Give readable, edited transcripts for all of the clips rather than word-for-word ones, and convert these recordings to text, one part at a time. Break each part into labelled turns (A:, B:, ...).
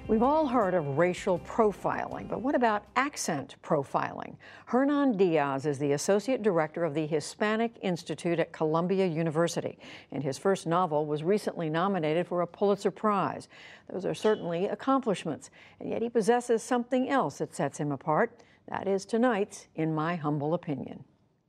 A: We've all heard of racial profiling, but what about accent profiling? Hernan Diaz is the Associate Director of the Hispanic Institute at Columbia University, and his first novel was recently nominated for a Pulitzer Prize. Those are certainly accomplishments, and yet he possesses something else that sets him apart. That is tonight's In My Humble Opinion.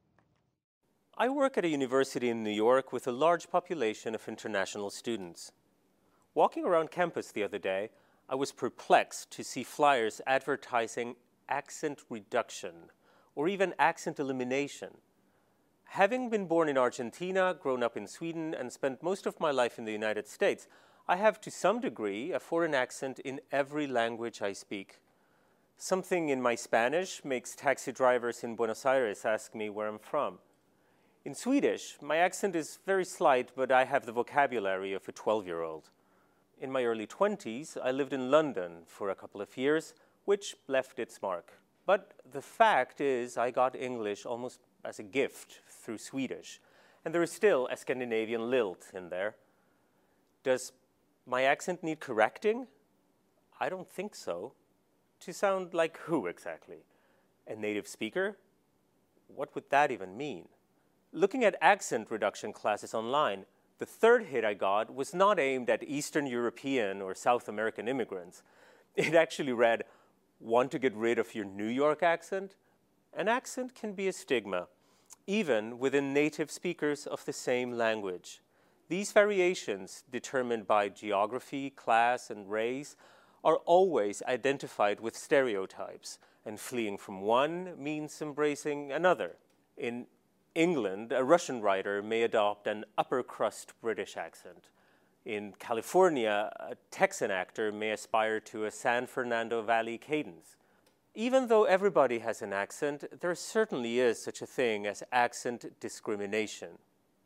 B: I work at a university in New York with a large population of international students. Walking around campus the other day, I was perplexed to see flyers advertising accent reduction or even accent elimination. Having been born in Argentina, grown up in Sweden, and spent most of my life in the United States, I have to some degree a foreign accent in every language I speak. Something in my Spanish makes taxi drivers in Buenos Aires ask me where I'm from. In Swedish, my accent is very slight, but I have the vocabulary of a 12-year-old. In my early 20s, I lived in London for a couple of years, which left its mark. But the fact is, I got English almost as a gift through Swedish, and there is still a Scandinavian lilt in there. Does my accent need correcting? I don't think so. To sound like who exactly? A native speaker? What would that even mean? Looking at accent reduction classes online, the third hit I got was not aimed at Eastern European or South American immigrants. It actually read, "Want to get rid of your New York accent?" An accent can be a stigma, even within native speakers of the same language. These variations, determined by geography, class, and race, are always identified with stereotypes, and fleeing from one means embracing another. In England, a Russian writer may adopt an upper-crust British accent. In California, a Texan actor may aspire to a San Fernando Valley cadence. Even though everybody has an accent, there certainly is such a thing as accent discrimination.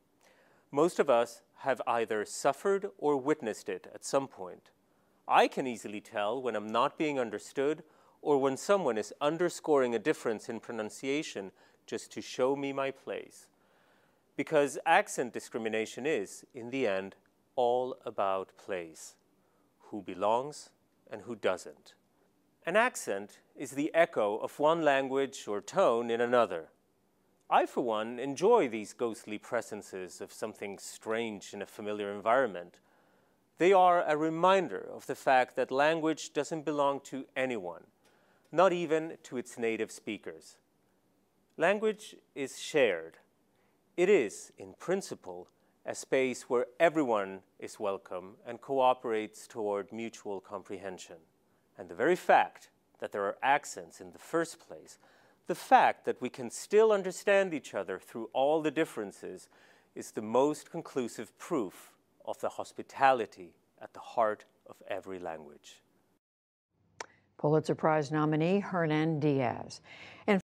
B: Most of us have either suffered or witnessed it at some point. I can easily tell when I'm not being understood or when someone is underscoring a difference in pronunciation just to show me my place. Because accent discrimination is, in the end, all about place. Who belongs and who doesn't. An accent is the echo of one language or tone in another. I, for one, enjoy these ghostly presences of something strange in a familiar environment. They are a reminder of the fact that language doesn't belong to anyone, not even to its native speakers. Language is shared. It is, in principle, a space where everyone is welcome and cooperates toward mutual comprehension. And the very fact that there are accents in the first place, the fact that we can still understand each other through all the differences, is the most conclusive proof of the hospitality at the heart of every language.
A: Pulitzer Prize nominee Hernan Diaz. And